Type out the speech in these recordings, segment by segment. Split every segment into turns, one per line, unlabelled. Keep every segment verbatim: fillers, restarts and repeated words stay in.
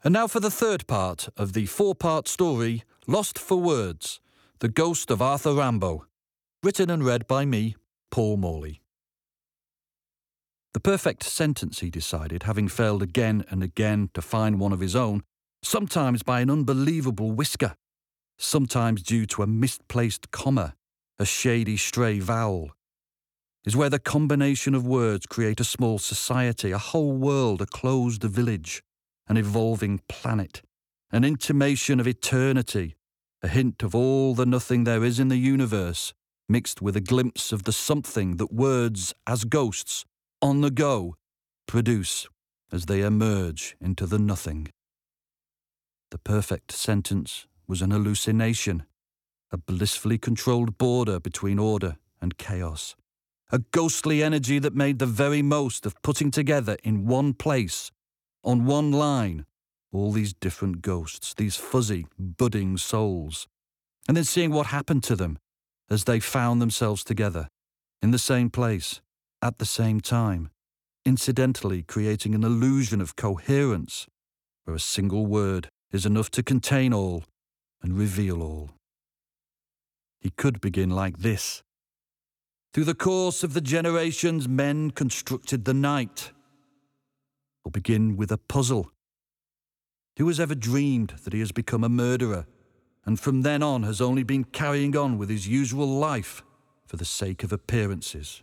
And now for the third part of the four-part story, Lost for Words, The Ghost of Arthur Rambo, written and read by me, Paul Morley. The perfect sentence, he decided, having failed again and again to find one of his own, sometimes by an unbelievable whisker, sometimes due to a misplaced comma, a shady stray vowel, is where the combination of words create a small society, a whole world, a closed village, an evolving planet, an intimation of eternity, a hint of all the nothing there is in the universe, mixed with a glimpse of the something that words, as ghosts, on the go, produce as they emerge into the nothing. The perfect sentence was an hallucination, a blissfully controlled border between order and chaos, a ghostly energy that made the very most of putting together in one place, on one line, all these different ghosts, these fuzzy, budding souls, and then seeing what happened to them as they found themselves together, in the same place, at the same time, incidentally creating an illusion of coherence, where a single word is enough to contain all and reveal all. He could begin like this. Through the course of the generations, men constructed the night. Or begin with a puzzle. Who has ever dreamed that he has become a murderer, and from then on has only been carrying on with his usual life for the sake of appearances?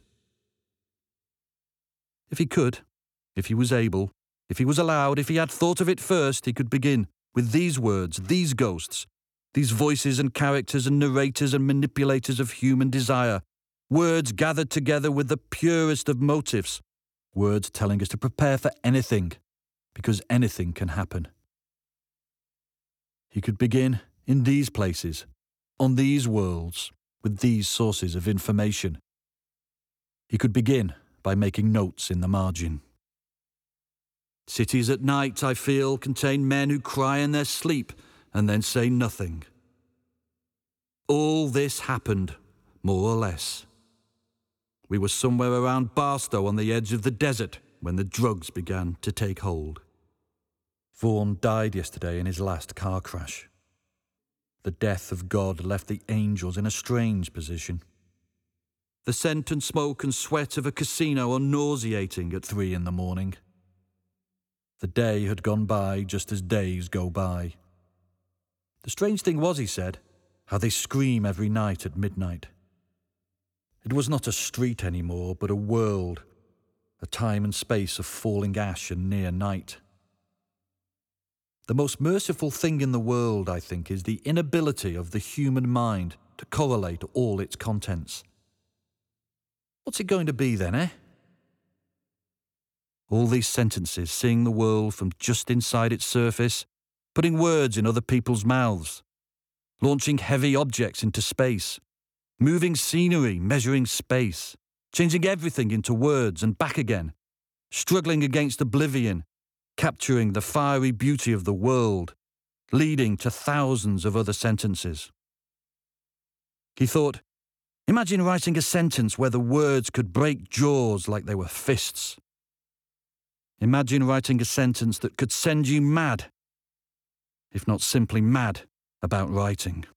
If he could, if he was able, if he was allowed, if he had thought of it first, he could begin with these words, these ghosts, these voices and characters and narrators and manipulators of human desire, words gathered together with the purest of motives, words telling us to prepare for anything, because anything can happen. He could begin in these places, on these worlds, with these sources of information. He could begin by making notes in the margin. Cities at night, I feel, contain men who cry in their sleep and then say nothing. All this happened, more or less. We were somewhere around Barstow on the edge of the desert when the drugs began to take hold. Vaughan died yesterday in his last car crash. The death of God left the angels in a strange position. The scent and smoke and sweat of a casino are nauseating at three in the morning. The day had gone by just as days go by. The strange thing was, he said, how they scream every night at midnight. It was not a street anymore, but a world, a time and space of falling ash and near night. The most merciful thing in the world, I think, is the inability of the human mind to correlate all its contents. What's it going to be then, eh? All these sentences, seeing the world from just inside its surface, putting words in other people's mouths, launching heavy objects into space, moving scenery, measuring space, changing everything into words and back again, struggling against oblivion, capturing the fiery beauty of the world, leading to thousands of other sentences. He thought, imagine writing a sentence where the words could break jaws like they were fists. Imagine writing a sentence that could send you mad, if not simply mad, about writing.